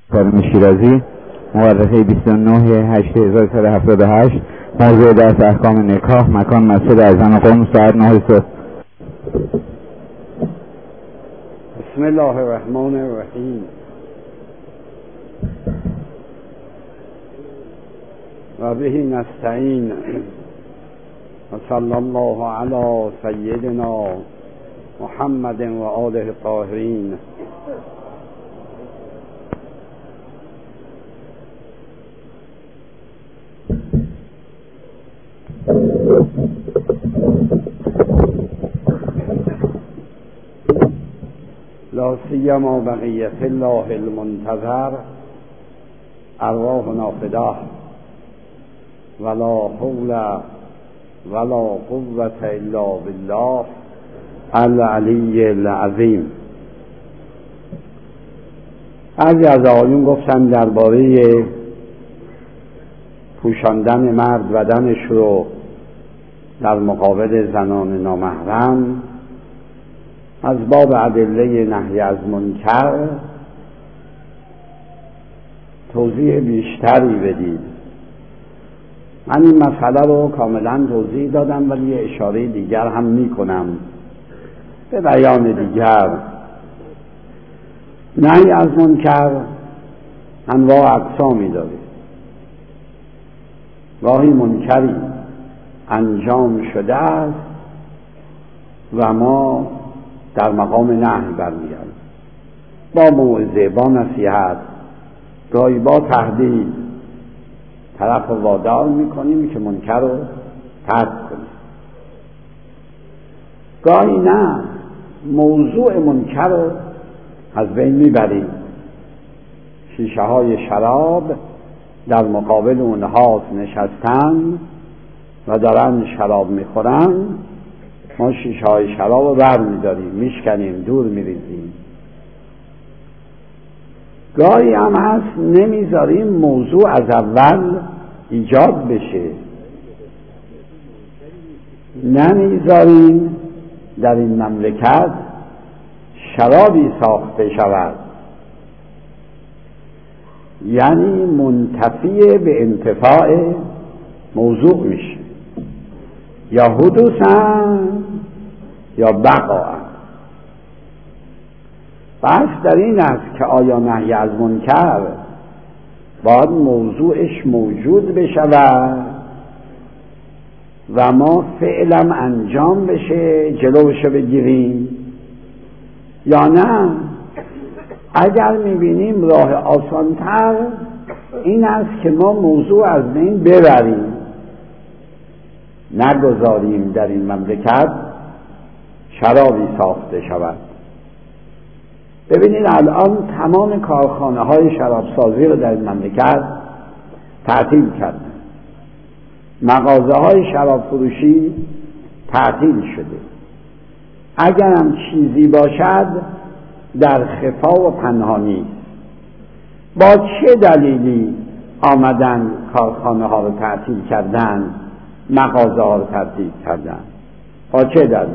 کارم شیرازی، مورخه 29/8/1178. موضوع درس احکام نکاح، مکان مسجد اعظم قم، ساعت 9 صبح. بسم الله الرحمن الرحیم. و به نستعین و صلی الله علی سیدنا محمد و آله الطاهرین. لا سیما بقیت الله المنتظر ارواحنا فداه ولا حول ولا قوة الا بالله العلی العظیم. بعضی از آقایون گفتن درباره پوشاندن مرد بدنش رو در مقابل زنان نامحرم از باب ادله نهی از منکر توضیح بیشتری بدید. من این مسئله رو کاملا توضیح دادم، ولی یه اشاره دیگر هم میکنم به بیان دیگر. نهی از منکر انواع اقسامی داره. گاهی منکری انجام شده است و ما در مقام نهی برمی‌گردیم، با موعظه، با نصیحت، گاهی با تهدید طرف وادار میکنیم که منکر رو ترک کنیم. گاهی نه، موضوع منکر رو از بین میبریم. شیشه های شراب در مقابل اونها نشستن و دارن شراب میخورن، ما شیشه های شراب رو بر میداریم، میشکنیم، دور میریزیم. گاهی هم هست نمیذاریم موضوع از اول ایجاد بشه، نمیذاریم در این مملکت شرابی ساخته شود، یعنی منتفی به انتفاع موضوع میشه، یا حدوثاً یا بقاء. بحث در این است که آیا نهی از منکر باید موضوعش موجود بشود و ما فعلا انجام بشه جلوش بگیریم، یا نه اگر میبینیم راه آسانتر این است که ما موضوع از بین ببریم، نگذاریم در این مملکت شرابی ساخته شود. ببینید الان تمام کارخانه های شرابسازی رو در این مملکت تعطیل کردن، مغازه های شراب فروشی تعطیل شده. اگر هم چیزی باشد در خفا و پنهانی. با چه دلیلی آمدن کارخانه ها رو تعطیل کردن، مغازه ها رو تعطیل کردن؟ با چه دلیل؟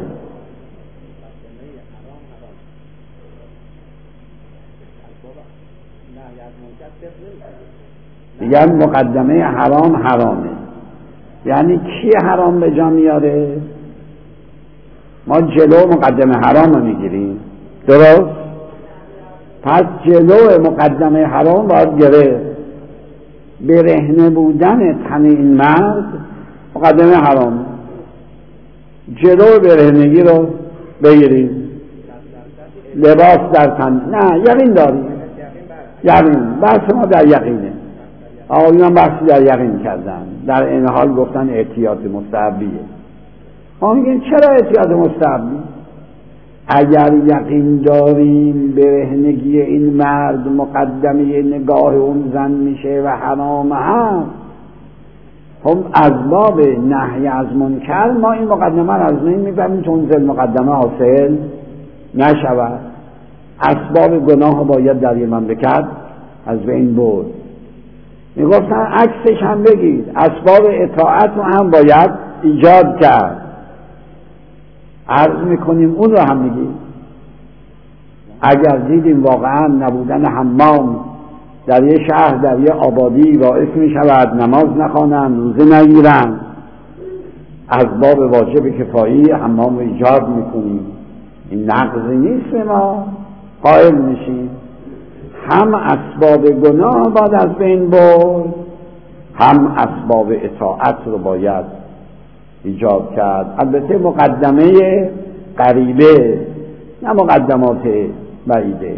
دیگر مقدمه حرام حرامه، یعنی کی حرام به جا میاره؟ ما جلو مقدمه حرام رو میگیریم، درست؟ پس جلو مقدمه حرام باید گرفت. برهنه بودن تن این مرد مقدمه حرام، جلو برهنگی رو بگیریم. لباس در تن نه، یقین داریم، یقین، بحث ما در یقینه. آقایون بحثی در یقین کردن، در این حال گفتن احتیاط مستحبیه. ما میگیم چرا احتیاط مستحبی؟ اگر یقین داریم برهنگی این مرد مقدمه نگاه اون زن میشه و حرام هست، خب از باب نهی از منکر ما این مقدمه رو از بین میبریم تا اون مقدمه حاصل نشود. اسباب گناه باید در یه مملکت از بین برد. میگفتن عکسش هم بگید، اسباب اطاعت رو هم باید ایجاد کرد. عرض میکنیم اون رو هم میگیم. اگر دیدیم واقعا نبودن حمام در یه شهر در یه آبادی باعث می شود نماز نخوانند، روزه نگیرند، از باب واجب کفایی حمام ایجاد میکنیم، این نقضی نیست به ما قائل میشیم. هم اسباب گناه باید از بین برد، هم اسباب اطاعت رو باید ایجاد کرد. البته مقدمه قریبه نه مقدمات بعیده.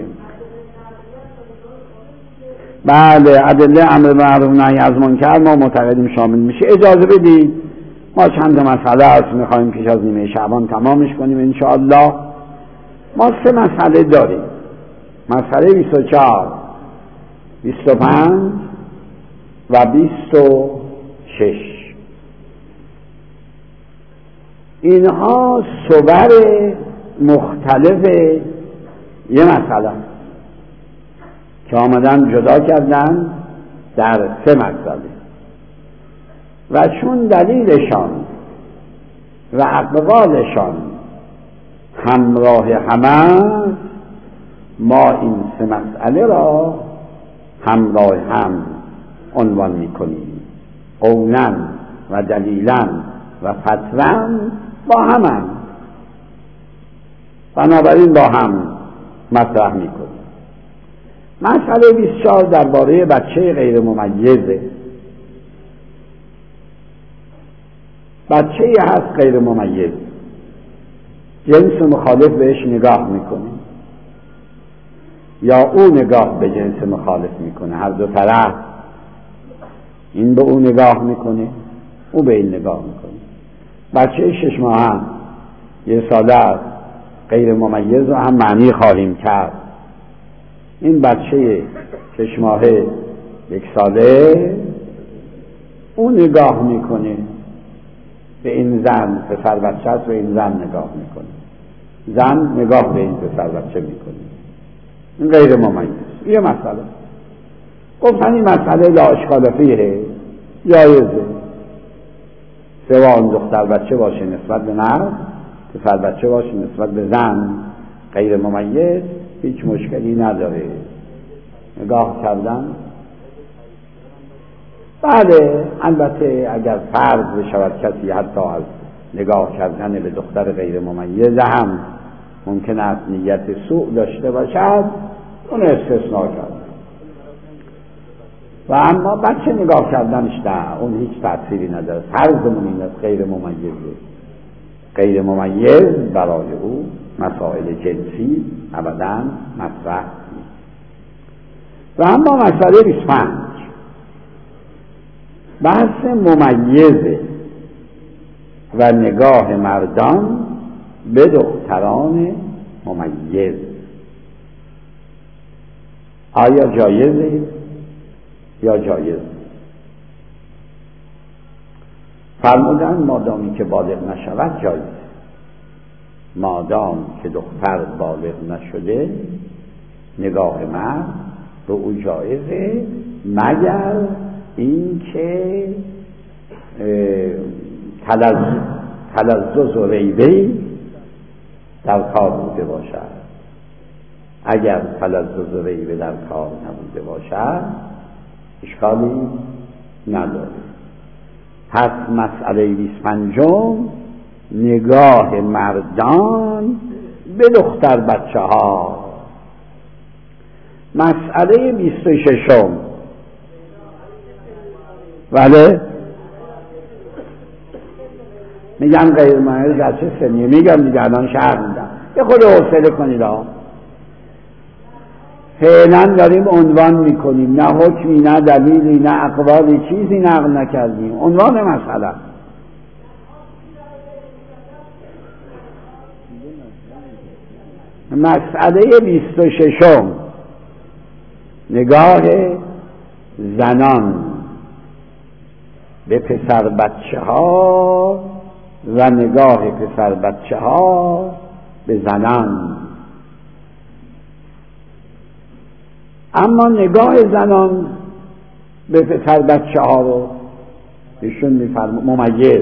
بله، ادله امر معروف نهی از منکر ما معتقدیم شامل میشه. اجازه بدید ما چند مسئله است میخوایم پیش از نیمه شعبان تمامش کنیم انشاءالله. ما 3 مسئله داریم، مسئله 24 25 و 26. اینها صور مختلف یه مسئله که آمدن جدا کردن در 3 مسئله و چون دلیلشان و اقوالشان همراه همه، ما این 3 مسئله را همراه هم عنوان میکنیم. قولاً و دلیلاً و فتواً با هم، بنابراین با هم مطرح میکنیم. مسئله 24 درباره بچه غیر ممیزه. بچه‌ای هست غیر ممیز، جنس مخالف بهش نگاه میکنه یا او نگاه به جنس مخالف میکنه، هر دو طرف، این به او نگاه میکنه او به این نگاه میکنه. بچه 6 ماهه، 1 ساله غیر ممیز رو هم معنی خواهیم کرد. این بچه 6 ماهه 1 ساله او نگاه میکنه به این زن، پسر بچه است، به این زن نگاه میکنه، زن نگاه به این پسر بچه میکنه، این غیر ممیز. یه مسئله گفتن این مسئله لا اشکال فیه، جایزه، سواء دختر بچه باشه نسبت به مرد، پسر بچه باشه نسبت به زن، غیر ممیز هیچ مشکلی نداره نگاه کردن. بله، البته اگر فرض بشود کسی حتی از نگاه کردن به دختر غیر ممیز هم ممکن است نیت سوء داشته باشد، اون استثناء کرد. و اما بچه نگاه کردنش نه، اون هیچ تأثیری نداره. فرضمون این است غیر ممیزه، غیر ممیز برای او مسائل جنسی ابداً مطرح نیست. و اما مسئله 25 بحث ممیزه و نگاه مردان به دختران ممیز. آیا جایزه یا جایز؟ فرمودن مادامی که بالغ نشود جایز، مادام که دختر بالغ نشده نگاه مرد به او جایزه، مگر این که تلذذ و ریبه‌ای در کار بوده باشد. اگر تلذذ و ریبه در کار نبوده باشد اشکالی نداره. پس مسئله 25 نگاه مردان به دختر بچه ها. مسئله 26 بله میگن غیر ممیز در چه سنیه؟ میگم دیگه الان شهر میدم، یه خود حوصله کنید ها. فعلا داریم عنوان میکنیم، نه حکمی نه دلیلی نه اقوالی، چیزی نقل نکردیم، عنوان مسئله. مسئله 26 نگاه زنان به پسر بچه ها و نگاه پسر بچه ها به زنان. اما نگاه زنان به پسر بچه ها رو ایشون میفرماید ممیز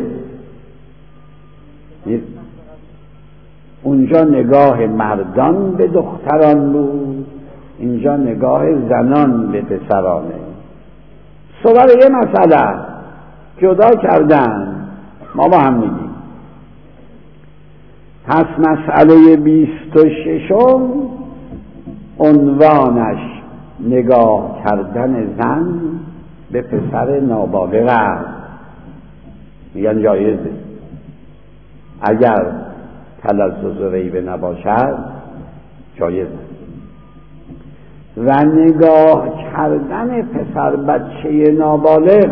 نیست. اونجا نگاه مردان به دختران بود، اینجا نگاه زنان به پسرانه. صور یه مسئله جدا کردن، ما با هم میگیم. پس مسئله 26 عنوانش نگاه کردن زن به پسر نابالغ است. میگن جایزه اگر تلذذ و ریبه نباشد، جایزه. و نگاه کردن پسر بچه نابالغ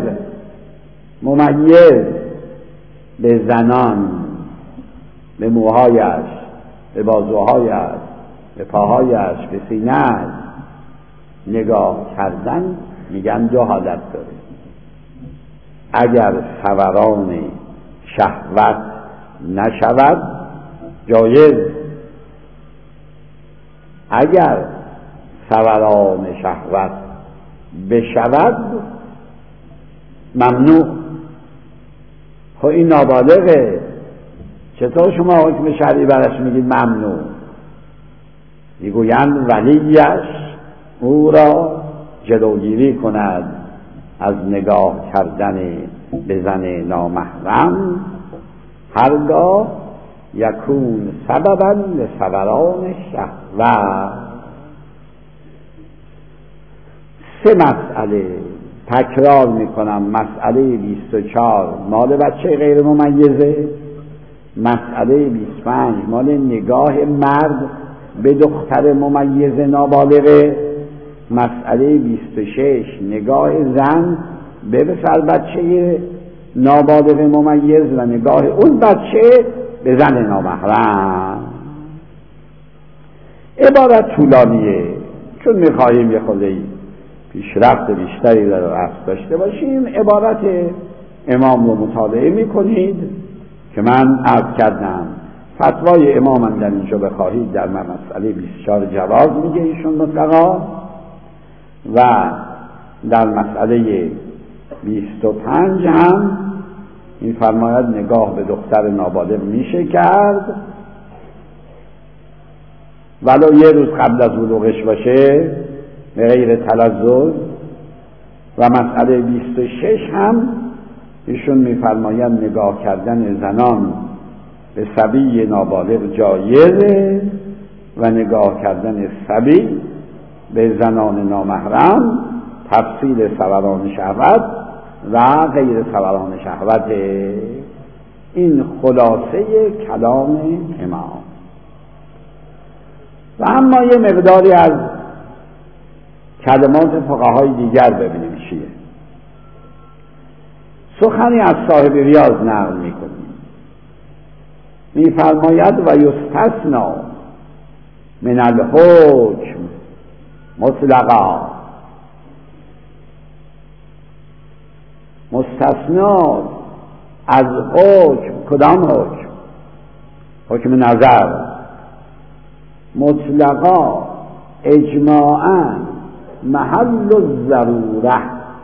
ممیز به زنان، به موهایش، به بازوهایش، به پاهایش، به سینه‌اش نگاه کردن میگن دو حالت داره. اگر ثوران شهوت نشود جایز، اگر ثوران شهوت بشود ممنوع. خب این نابالغه، چطور شما حکم شرعی برش میگید ممنوع؟ میگویند ولیش او را جلوگیری کند از نگاه کردن به زن نامحرم، هرگاه یکون سببا لثوران شهوت. 3 مسئله تکرار میکنم. مسئله 24 مال بچه غیر ممیزه، مسئله 25 مال نگاه مرد به دختر ممیز نابالغه، مسئله 26 نگاه زن به پسر بچه نابالغ ممیز و نگاه اون بچه به زن نامحرم. عبارت طولانیه، چون میخواهیم یه خورده پیشرفت بیشتری در رفت داشته باشیم. عبارت امام رو مطالعه میکنید که من عرض کردم فتوای امام هم در اینجا بخواهید در مسئله 24 جواز میگه ایشون مطلقا، و در مسئله 25 هم این فرماید نگاه به دختر نابالغ میشه کرد ولو یه روز قبل از بلوغش باشه به غیر تلذذ. و مسئله 26 هم ایشون میفرماید نگاه کردن زنان به صبی نابالغ جایزه و نگاه کردن صبی به زنان نامحرم تفصیل ثوران شهوت و غیر ثوران شهوت. این خلاصه کلام امام. و اما یه مقداری از کلمات فقهای دیگر ببینیم چیه. سخنی از صاحب ریاض نقل میکنیم، میفرماید و یستثنا من الحکم مطلقا. مستثنا از حکم، کدام حکم؟ حکم نظر. مطلقا اجماعاً محل الضروره،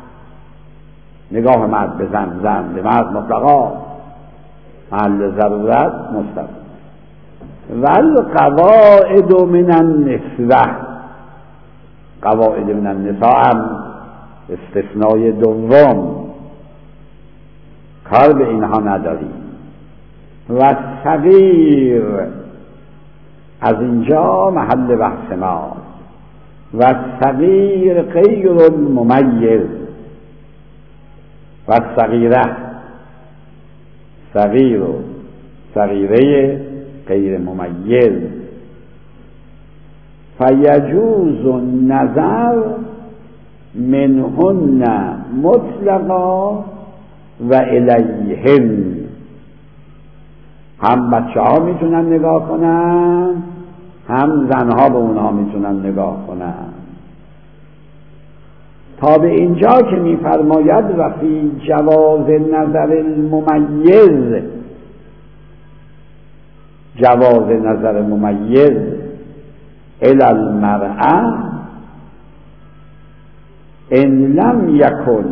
نگاه مرد به زن، زن به مرد مطلقا محل ضرورت مستثنا. والقواعد من النسوه، قواعد من النساء هم استثنای دوم، کار به اینها نداریم. و صغیر از اینجا محل بحث ما. و صغیر غیر الممیز، و صغیره صغیر و صغیره غیر ممیز. فیجوز النظر منهن مطلقا و الیهن. هم بچه ها میتونن نگاه کنن، هم زنها به اونها میتونن نگاه کنن. تا به اینجا که میفرماید و فی جواز نظر الممیز، جواز نظر ممیز الی المرأة ان لم یکن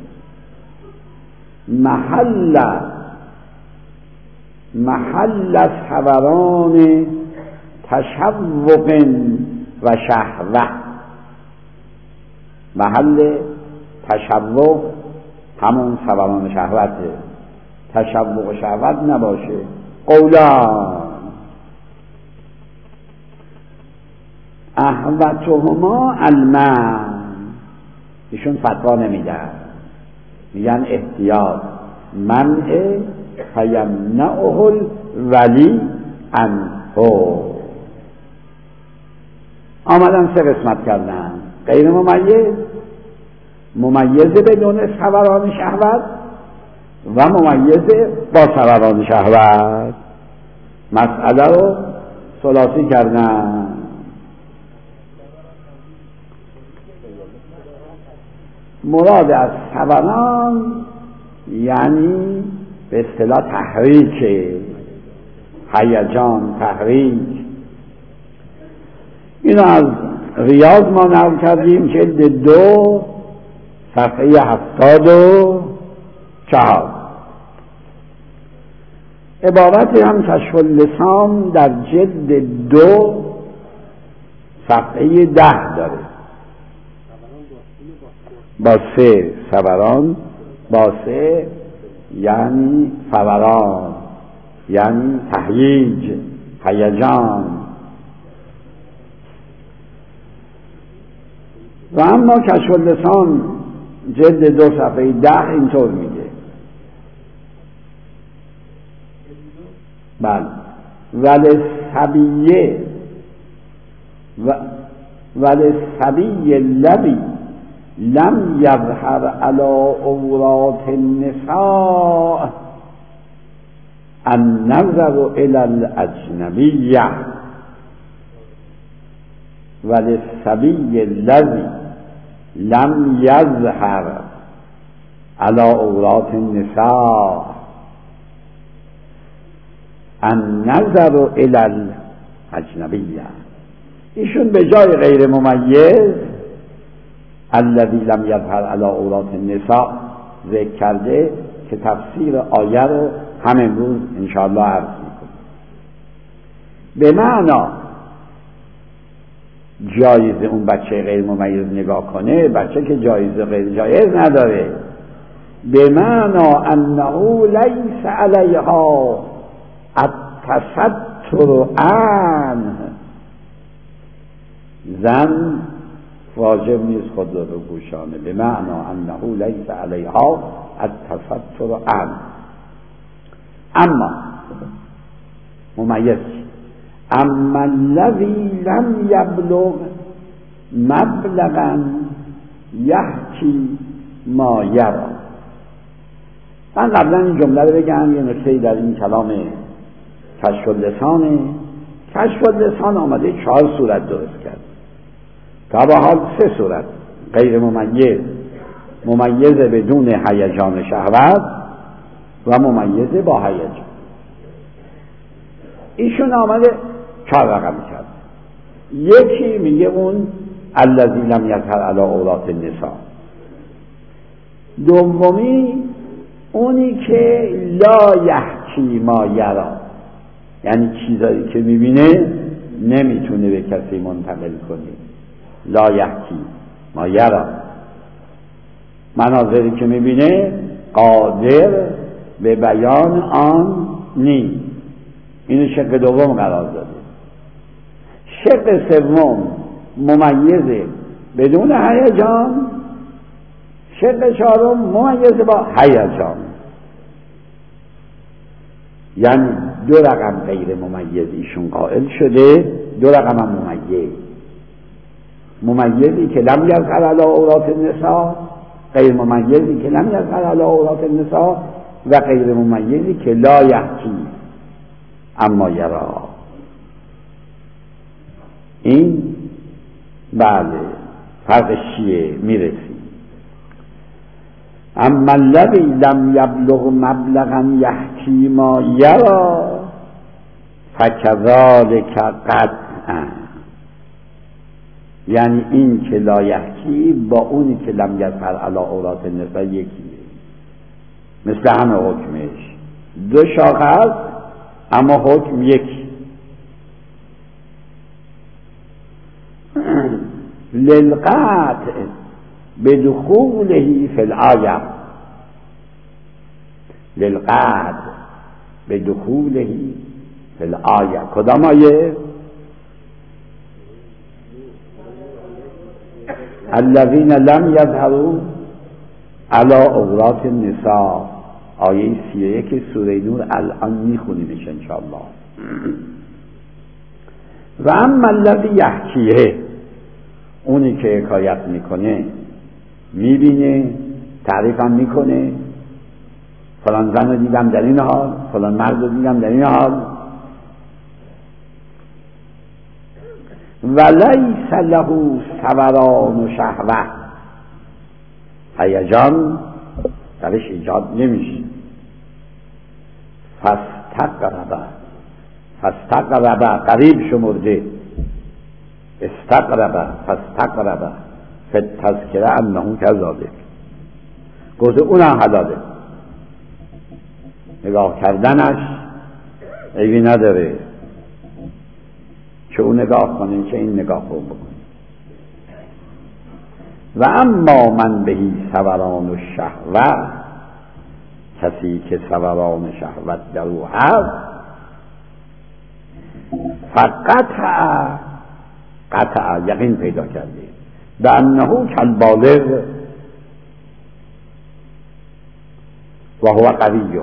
محل ثوران تشوق و شهوه. محل تشوق همون سوران شهوته، تشوق شهوت نباشه. قولان احوتهما المنع، ایشون فتوا نمیدن، میگن احتیاط، منع فیمنعه الولی عنه. آمدن سه قسمت کردن، غیر ممیز، ممیز بدون سوران شهوت و ممیز با سوران شهوت. مسئله رو ثلاثی کردن. مراد از سوران یعنی به اصطلاح تحریک، هیجان، تحریک. اینو از ریاض ما نقل کردیم، جلد 2 صفحه 74. عبارتی هم کشف اللسان در جلد 2 صفحه 10 داره، با 3 سوران، با 3 یعنی فوران، یعنی تهییج، هیجان. و اما کشف اللسان جلد 2 صفحه 10 اینطور میگه، بله، وللصبی الذی لم یظهر علی عورات النساء النظر الی الاجنبیه، وللصبی الذی لم یظهر علی عورات النساء النظر الی الاجنبیه. ایشون به جای غیر ممیز الذی لم یظهر علی عورات النساء ذکر کرده که تفسیر آیه رو هم امروز انشاءالله عرض میکنیم. به معنا جایز اون بچه غیر ممیز نگاه کنه، بچه که جایز غیر جایز نداره، به معنا انه لیس علیها التستر عنه، زن واجب نیست خود رو بپوشانه، به معنا انه لیس علیها التستر عنه. اما ممیز، اما الذی لم یبلغ مبلغا یحکی ما یرا. من قبلا این جمله رو بگم، یه نکته در این کلام کشف اللسانه. کشف اللسان آمده 4 صورت درست کرد، تا به حال 3 صورت: غیر ممیز، ممیز بدون هیجان شهوت و ممیز با هیجان. ایشون آمده 4 رقم کرد. یکی میگه اون الذی لم یظهر علی عورات النساء، دومی اونی که لا یحکی ما یرا، یعنی چیزایی که میبینه نمیتونه به کسی منتقل کنه. لا یحکی ما یرا، مناظری که میبینه قادر به بیان آن نیست. اینو شق دوم قرار داده. شق سوم ممیز بدون هیجان، شق چهارم ممیز با هیجان. یعنی 2 رقم غیر ممیز ایشون قائل شده، 2 رقم هم ممیز. ممیزی که لم یظهر علی عورات النساء، غیر ممیزی که لم یظهر علی عورات النساء، و غیر ممیزی که لا یحکی اما یرا. این بله فرقش چیه؟ میرسی. اما الذی لم یبلغ مبلغا یحکی ما یرا فکذالک قطعا، یعنی این که لا یحکی با اونی که لم یظهر علی عورات النساء یکیه، مثل همه حکمش 2 شاخه است اما حکم یکی. للقطع بدخوله فی الآیه للقعد بدخوله فی الآیه. کدام آیه؟ الذین لم یظهروا علی عورات النساء، آیه 31 سوره نور. الان میخونیمش انشاءالله. و اما الذی یحکیه، اونی که حکایت میکنه، میبینه، تعریفم میکنه، فلان زن رو دیدم در این حال، فلان مرد رو دیدم در این حال. ولیس له ثوران و شهوه، هیجان درش ایجاد نمیشه. فاستقرب قریب شمرده، استقرب فاستقرب فتذکره انه کذالک، گفته اونم حلاله، نگاه کردنش عیبی نداره، چه اون نگاه کنه چه این نگاه رو بکنه. و اما من بهی ثوران الشهوه، کسی که ثوران شهوت در او هست، قطع یقین پیدا کرده به انه کالبالغ و هو قوی.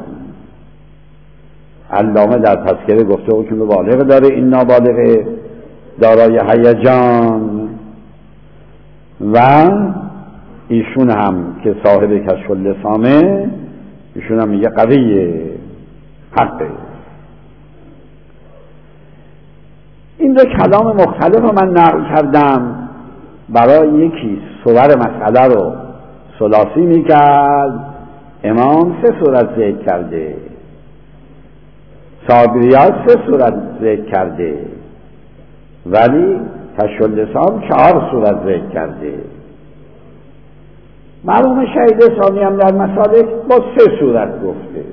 علامه در تذکره گفته او که بالغ داره، این نابالغ دارای هیجان، و ایشون هم که صاحب کشف اللسانه، ایشون هم میگه قویه، حقه. این دو کلام مختلف رو من نقل کردم برای یکی صور مسئله رو ثلاثی میکرد. امام 3 صورت ذکر کرده، صابریات 3 صورت ذکر کرده، ولی کشف اللسان 4 صورت ذکر کرده. مرحوم شهید ثانی هم در مسالک با 3 صورت گفته.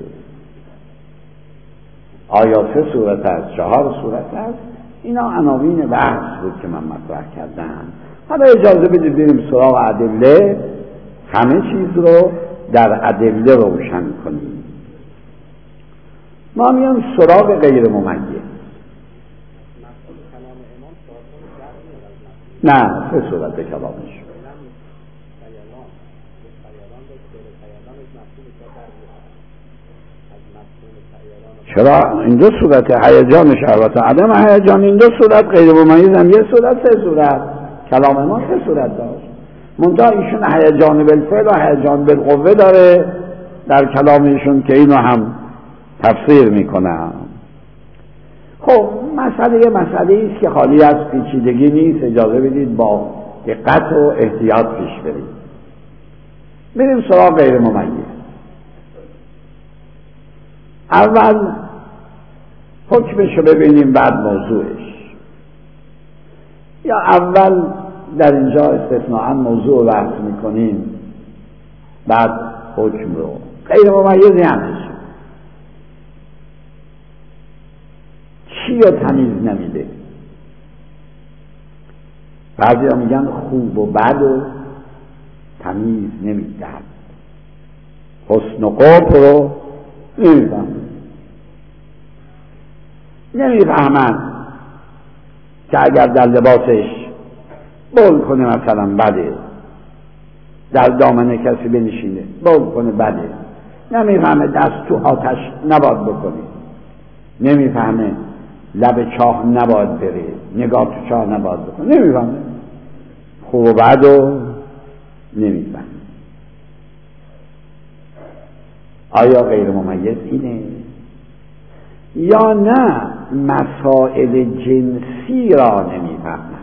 آیا 3 صورت است 4 صورت است؟ اینا عناوین بحث بود که من مطرح کردم. حالا اجازه بدید بریم سراغ ادله، همه چیز رو در ادله روشن کنیم. ما میام سراغ غیر ممیز. نه 3 صورت کلامش. چرا؟ این 2 صورت، هیجان شهوت و عدم هیجان، این 2 صورت، غیر ممیز هم 1 صورت، 3 صورت. کلام ما 3 صورت داشت. منتها ایشون هیجان بالفعل و هیجان بالقوه داره در کلام ایشون که اینو هم تفسیر میکنم. خب مسئله است که خالی از پیچیدگی نیست. اجازه بدید با دقت و احتیاط پیش بریم. بریم سراغ غیر ممیز. اول حکمش رو ببینیم، بعد موضوعش. یا اول در اینجا استثناءً موضوع بحث میکنیم، بعد حکم رو. غیر ممیز یعنی چی رو تمیز نمیده؟ بعضی ها میگن خوب و بد و تمیز نمیدهد، حسن و قبح رو نمیفهمن که اگر در لباسش بول کنه مثلا بده، در دامن کسی بنشینه بول کنه بده. نمیفهمه دست تو آتش نباید بکنه، نمیفهمه لب چاه نباید بره، نگاه تو چاه نباید بکنه، نمیفهمه خوب و بد و نمیفهمه. آیا غیر ممیز اینه؟ یا نه مسائل جنسی را نمیفهمن،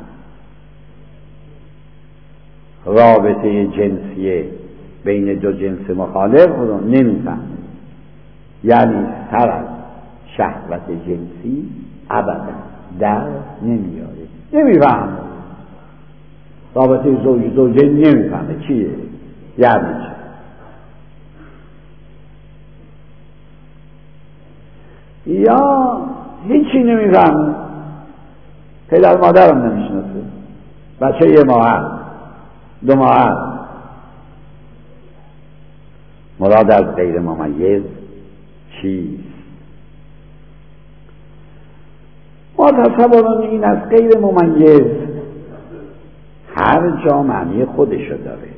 رابطه جنسی بین 2 جنس مخالف رو نمیفهمن، یعنی سر از شهوت جنسی ابدا در نمیاره، نمیفهمه رابطه زوجه نمیفهمه چیه، یعنی چه. یا هیچی نمیفهمه، پدر مادرم نمیشناسه، بچه 1 ماه 2 ماه مراد از غیر ممیز چیست؟ ما تصورون این از غیر ممیز هر جا معنی خودشو داره.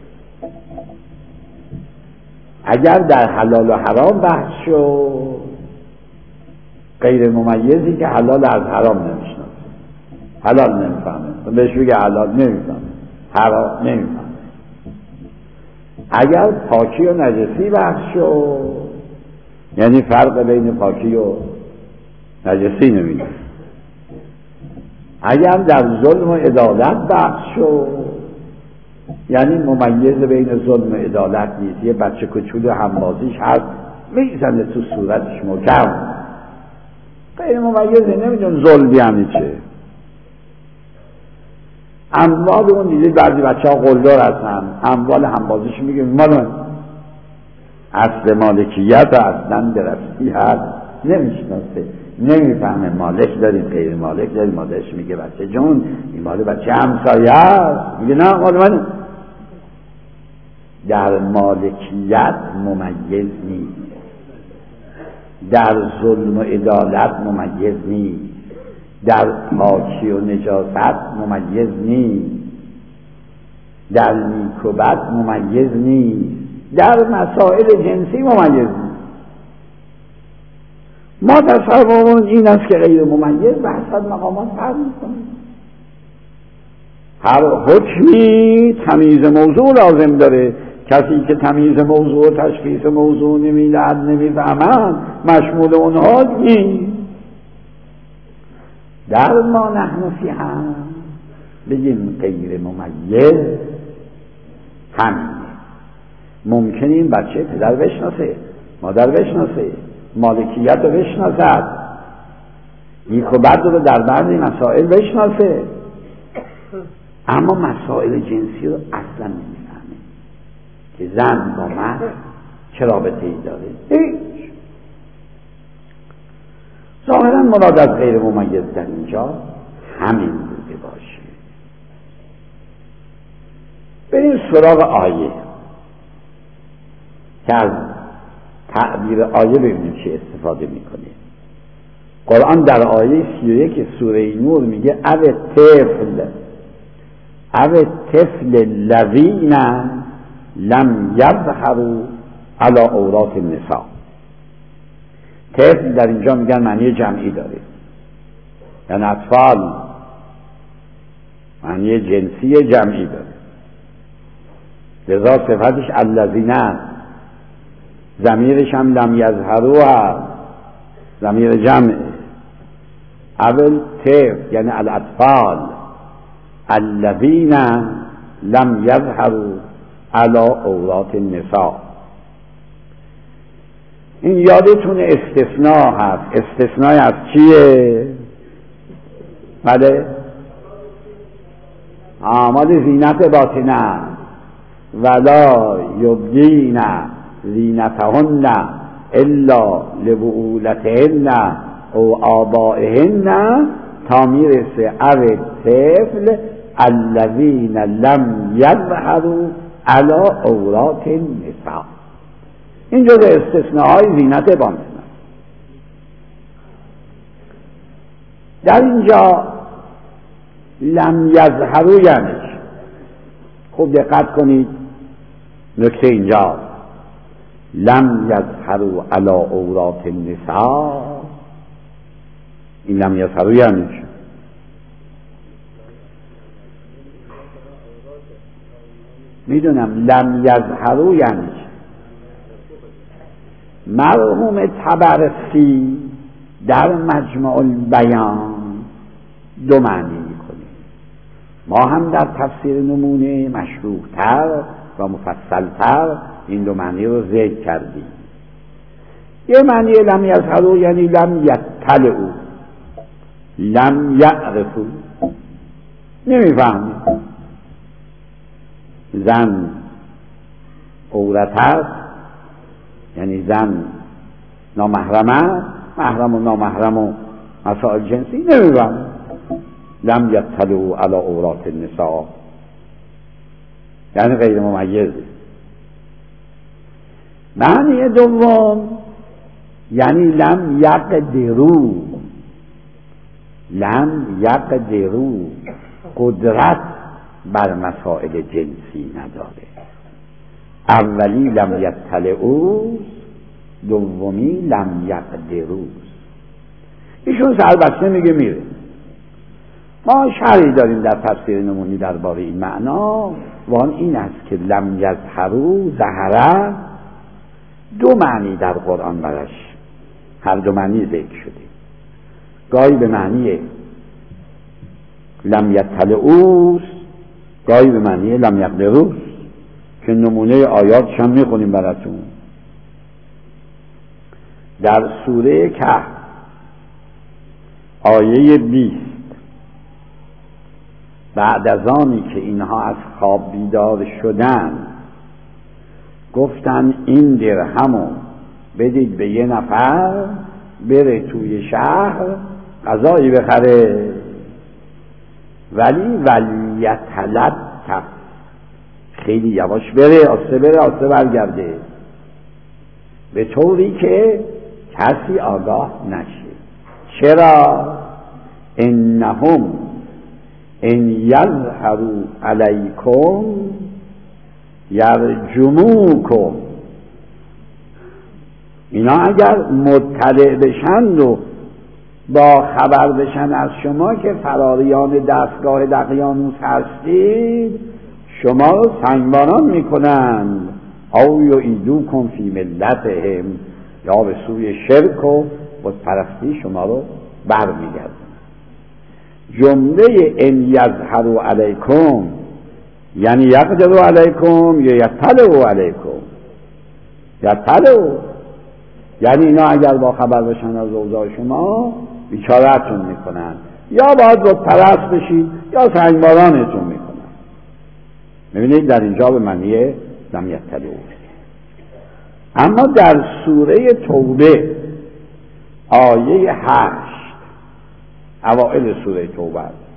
اگر در حلال و حرام بحث شد، غیر ممیزی که حلال از حرام نمیشناسه، حلال نمیفهمه، بهش بگه حلال نمیفهمه، حرام نمیفهمه. اگر پاکی و نجسی بحث شد، یعنی فرق بین پاکی و نجسی نمیدونه. اگر در ظلم و عدالت بحث شد، یعنی ممیز بین ظلم و عدالت نیست. یه بچه کوچولو همبازیش هست میزنه تو صورتش محکم، غیر ممیزه، نمیدون ظلم یعنی چه. اموال اون دیدید بعضی بچه ها قلدر هستن، اموال همبازیش میگه مال اصل مالکیت اصلا درستی هست نمیشناسه، نمیفهمه. مالک داریم غیر مالک داریم. مادرش میگه بچه جون این مال بچه همسایه است، میگه نه مال منه. در مالکیت ممیز نیست، در ظلم و عدالت ممیز نیست، در پاکی و نجاست ممیز نیست، در نیک و بد ممیز نیست، در مسائل جنسی ممیز نیست. ما تصورمون این است که غیر ممیز به حسب مقامات فرق می‌کنه. هر حکمی تمیز موضوع لازم داره. کسی که تمیز موضوع و تشخیص موضوع نمیدهد نمیفهمند مشمول اونها نیست. در ما نحن فی هم بگیم غیر ممیز همینه. ممکنه این بچه پدر بشناسه، مادر بشناسه، مالکیت رو بشناسد، نیک و بد رو در بعضی مسائل بشناسه، اما مسائل جنسی رو اصلا نمیفهمه که زن با مرد چه رابطه‌ای داره. هیچ. ظاهرا مراد از غیر ممیز در اینجا همین بوده باشه. بریم سراغ آیه که از تعبیر آیه ببینیم چه استفاده میکنه. قرآن در آیه 31 سوره نور میگه او طفل الذین لم یظهروا علی عورات النساء. طفل در اینجا میگن معنی جمعی داره، یعنی اطفال معنی جنسی جمعی داره. لذا صفتش الذین، ضمیرش هم لم یظهروا، ضمیر جمع. اول طفل یعنی الاطفال الذین لم یظهروا علی عورات النساء. این یادتون استثناء هست. استثناء از چیه؟ بله؟ مال زینت باطنه. ولا یبدین زینتهن الا لبعولتهن او آبائهن تا میرسه او طفل الذین لم یظهروا علی عورات النساء. این جزء استثناءهای زینت باطن است. در اینجا لم یظهروا یعنی خوب دقت کنید، نکته اینجا لم یظهروا علی عورات النساء. این لم یظهروا یعنی چی؟ میدونم لم یظهروا یعنی چی. مرحوم طبرسی در مجمع البیان دو معنی میکنه. ما هم در تفسیر نمونه مشروح‌تر و مفصل‌تر این دو معنی رو ذکر کردیم. یه معنی لم یظهروا یعنی لم یطلعوا، لم یعرفوا، نمیفهمی. زن عورت هست یعنی زن نامحرم است، محرم و نامحرم و مسائل جنسی نمیفهم. لم یطلعوا علی عورات النساء یعنی غیر ممیز. معنی دوم یعنی لم یقدروا، لم یقدروا قدرت بر مسائل جنسی نداره. اولی لم یطلعوا، دومی لم یقدروا. ایشون سربسته میگه ما شرحی داریم در تفسیر نمونی درباره این معنا و آن این است که لم یظهروا، ظهره دو معنی در قرآن برش، هر دو معنی ذکر شده، گاهی به معنی لم یطلعوا، گاهی به معنی لم یقدروا که نمونه آیاتش هم میخونیم براتون. در سوره کهف آیه 20 بعد از آنی که اینها از خواب بیدار شدن گفتن این درهمو بدید به یه نفر بره توی شهر غذایی بخره، ولی ولیتلطف، خیلی یواش بره، آسته برگرده، به طوری که کسی آگاه نشه. چرا؟ انهم ان یظهروا علیکم یرجموکم، اینا اگر مطلع بشن و با خبر بشن از شما که فراریان دستگاه دقیانوس هستید، شما رو سنگباران میکنند، او یعیدوکم فی ملتهم، یا به سوی شرک و بتپرستی شما رو برمیگردن. جمله ان یظهروا علیکم یعنی یقدروا علیکم یا یطلعوا علیکم. یطلعوا یعنی اینا اگر با خبر بشن از اوضاع شما بیچاره‌تون میکنن، یا باید بتپرست بشید یا سنگبارانتون میکنن. میبینید در اینجا به معنی لم یطلعوا. اما در سوره توبه آیه 8 اوائل سوره توبه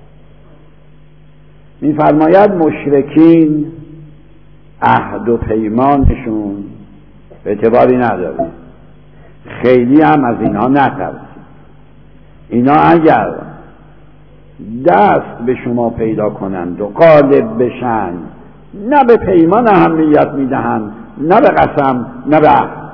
میفرماید مشرکین عهد و پیمانشون اعتباری نداره، خیلی هم از اینها نترسید. اینا اگر دست به شما پیدا کنند و غالب بشن، نه به پیمان اهمیت میدهند، نه به قسم، نه به عهد.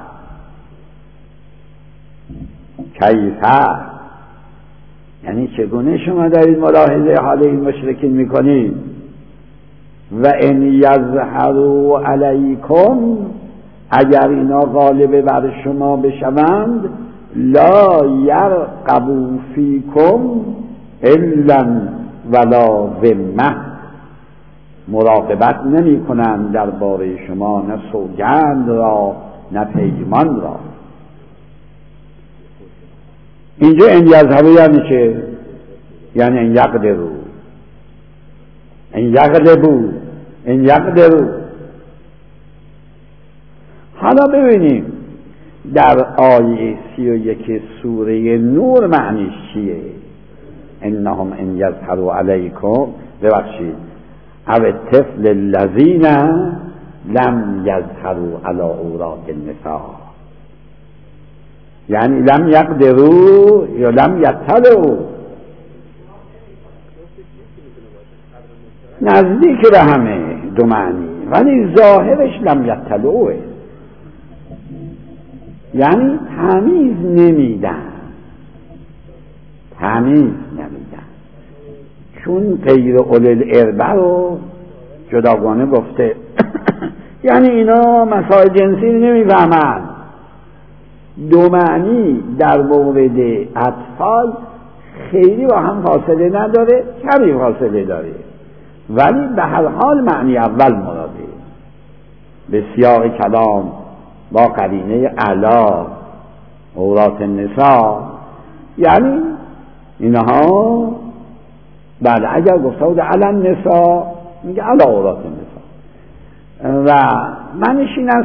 کیفه یعنی چگونه شما دارید ملاحظه حال این مشرکین میکنید؟ و ان یظهروا علیکم، اگر اینا غالب بر شما بشوند، لا یرقبوا فیکم الا ولا ذمه، مراقبت نمی کنند درباره شما، نه سوگند را نه پیمان را. اینجا ان یظهروا یعنی چه؟ یعنی ان یقدروا، ان یغلبوا، ان یقدروا. حالا ببینیم در آیه 31 سوره نور معنیش چیه؟ انهم ان یظهروا علیکم، ببخشید، او الطفل الذین لم یظهروا علی عورات النساء، یعنی لم یقدروا یا لم یطلعوا، نزدیک به همه دو معنی، ولی ظاهرش لم یطلعوا، یعنی تمیز نمیدن، تمیز نمیدن، چون غیر اولی الاربه رو جداگانه گفته یعنی اینا مسائل جنسی نمیفهمن. دو معنی در مورد اطفال خیلی با هم فاصله نداره، کمی فاصله داره، ولی به هر حال معنی اول مراده. به سیاق کلام با قرینه علا عورات النساء، یعنی اینها بعد اگر گفته بود علی النساء میگه علی عورات النساء، و معنیش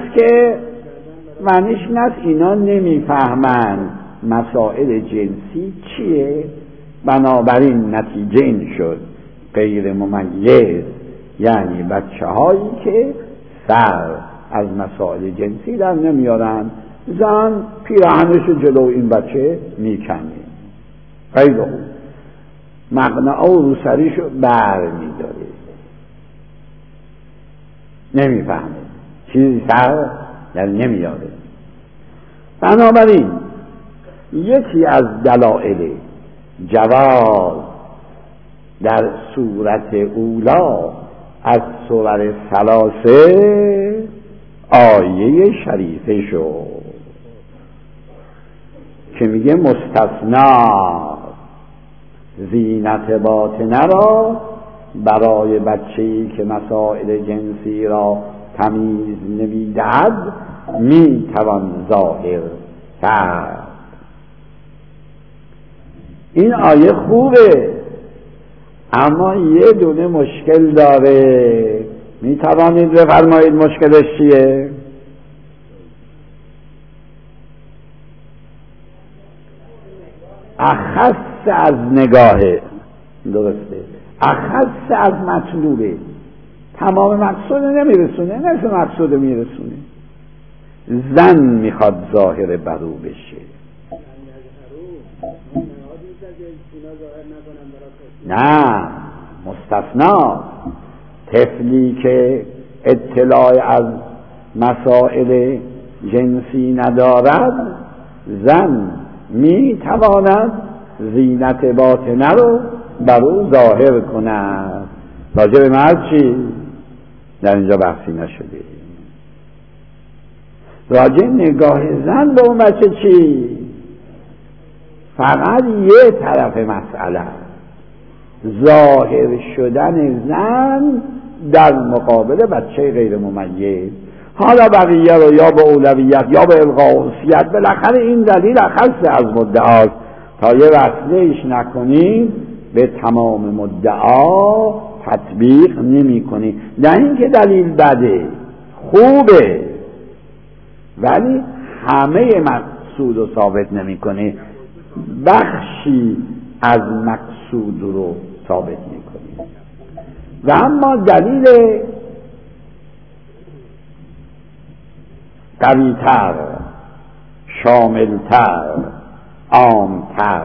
این است اینا نمیفهمند مسائل جنسی چیه، بنابراین نتیجه این شد غیر ممیز، یعنی بچه هایی که سر از مسائل جنسی در نمیارن، زن پیراهنش جلو این بچه میکنه، خیلی خوب، مقنعه و روسریشو بر میداره، نمیفهمه، چیزی سر در نمیاره. بنابراین یکی از دلایل جواز در صورت اولا از صور ثلاثه آیه شریفه شد که میگه مستثنا زینت باطنه را برای بچه‌ای که مسائل جنسی را تمیز نمی‌دهد میتوان ظاهر کرد. این آیه خوبه، اما یه دونه مشکل داره. میتوانید بفرمایید مشکلش چیه؟ اخص از نگاهه، درسته، اخص از مطلوبه، تمام مقصود نمیرسونه، نصف مقصود میرسونه. زن میخواد ظاهر برو بشه، نه مستثنا. طفلی که اطلاع از مسائل جنسی ندارد، زن میتواند زینت باطنه رو بر او ظاهر کند. راجع به مرد چی؟ در اینجا بحثی نشده. راجع نگاه زن به اون بچه چی؟ فقط یه طرف مسئله، ظاهر شدن زن در مقابل بچه غیر ممیز. حالا بقیه رو یا به اولویت یا به الغاء انسیت، بالاخره این دلیل اخص از مدعاست، تا یه وصلهش نکنیم به تمام مدعا تطبیق نمی کنی. نه اینکه دلیل بده، خوبه، ولی همه مقصود رو ثابت نمی کنی، بخشی از مقصود رو ثابت می کنی. و اما دلیل قوی‌تر، شاملتر، عامتر،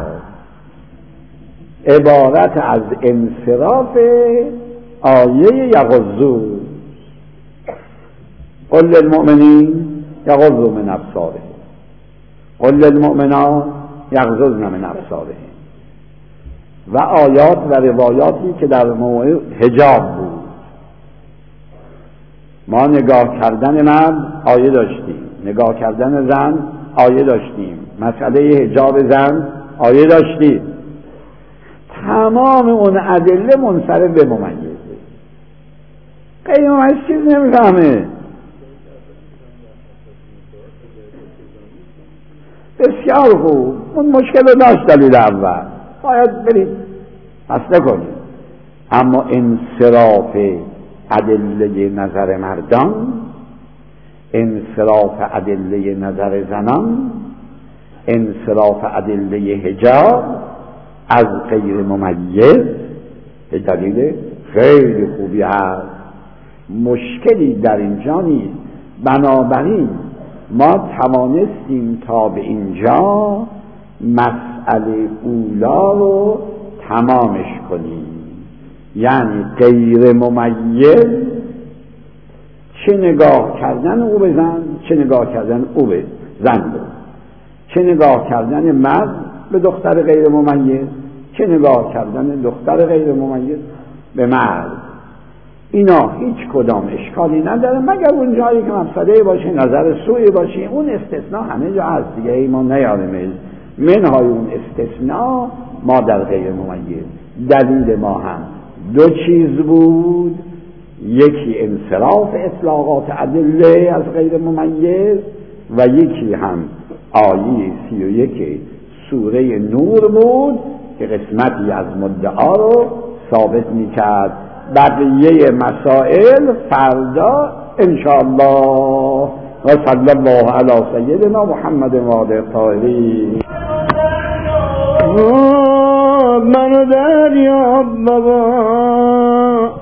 عبارت از انصراف آیه یغضوا قل للمؤمنین یغضوا من ابصارهم قل للمؤمنات یغضضن من ابصارهن و آیات و روایاتی که در موضوع حجاب بود. ما نگاه کردن مرد آیه داشتیم، نگاه کردن زن آیه داشتیم، مسئله حجاب زن آیه داشتیم. تمام اون ادله منصرف به ممیزه، غیر ممیز چیز نمیفهمه. بسیار خوب، اون مشکل رو داشت دلیل اول، باید برید اصله کنید. اما انصراف ادله نظر مردان، انصراف ادله نظر زنان، انصراف ادله حجاب از غیر ممیز به دلیل خیلی خوبی هست، مشکلی در اینجا نیست. بنابراین ما توانستیم تا به اینجا مسئله اولا رو تمامش کنیم، یعنی غیر ممیز چه نگاه کردن او به زن، چه نگاه کردن او به زن بود، چه نگاه کردن مرد به دختر غیر ممیز، چه نگاه کردن دختر غیر ممیز به مرد. اینا هیچ کدام اشکالی نداره مگر اون جایی که مفسده باشه، نظر سوی باشه. اون استثناء همه جا هست دیگه، ایمان نیاریم منهای اون استثناء ما در غیر ممیز. دلیل ما هم دو چیز بود، یکی انصراف اطلاقات ادله از غیر ممیز و یکی هم آیه 31 سوره نور بود که قسمتی از مدعا رو ثابت می‌کرد. بقیه مسائل فردا انشاءالله. و صلی الله علی سیدنا محمد و آله الطاهرین. منو دریاب بابا